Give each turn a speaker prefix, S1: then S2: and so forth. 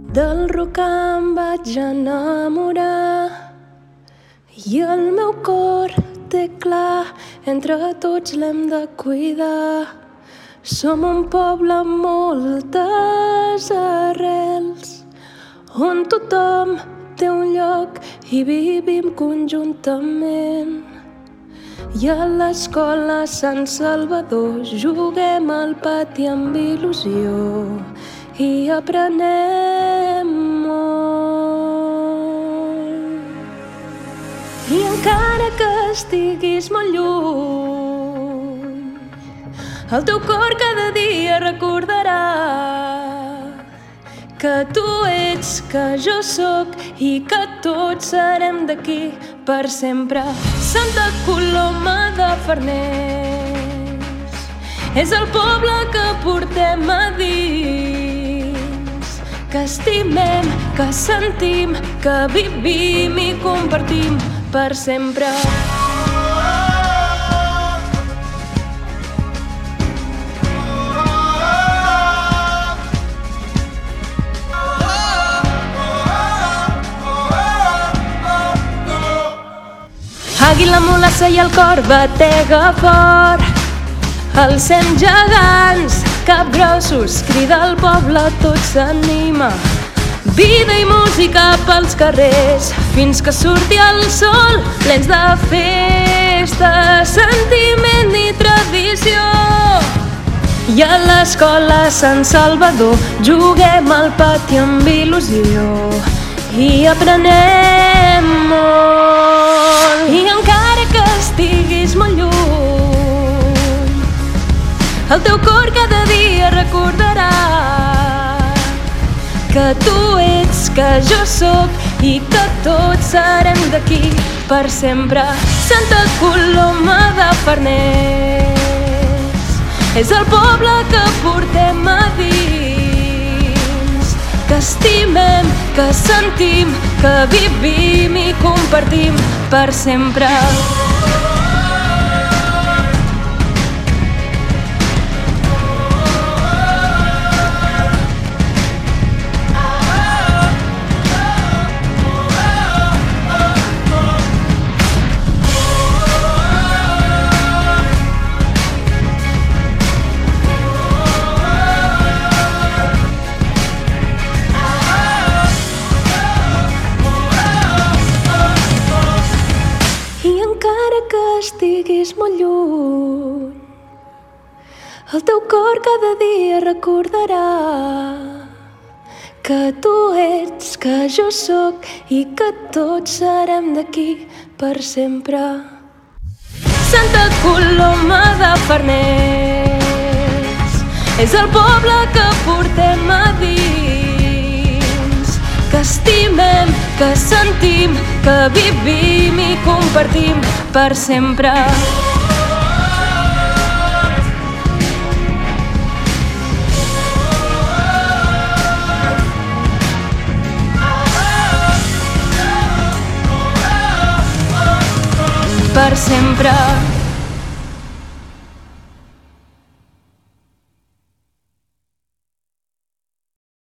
S1: Del rock em vaig enamorar i el meu cor té clar, entre tots l'hem de cuidar. Som un poble amb moltes arrels, on tothom té un lloc i vivim conjuntament. I a l'escola Sant Salvador juguem al pati amb il·lusió i aprenem molt. I encara que estiguis molt lluny, el teu cor cada dia recordarà que tu ets, que jo sóc i que tots serem d'aquí per sempre. Santa Coloma de Farners és el poble que portem a dins, que estimem, que sentim, que vivim i compartim per sempre. Àguila, mulassa i el cor batega fort, els 100 gegants capgrossos, crida el poble, tot s'anima. Vida i música pels carrers, fins que surti el sol, plens de festa, sentiment i tradició. I a l'escola Sant Salvador juguem al pati amb il·lusió i aprenem molt. I encara que estiguis molt lluny, el teu cor cada dia recordarà que tu ets, que jo sóc i que tots serem d'aquí per sempre. Santa Coloma de Farners és el poble que portem a dins, que estimem, que sentim, que vivim i compartim per sempre. Estiguis molt lluny, el teu cor cada dia recordarà que tu ets, que jo sóc i que tots serem d'aquí per sempre. Santa Coloma de Farners és el poble que portem a dins, que estimem, que sentim, que vivim i compartim per sempre. Per sempre.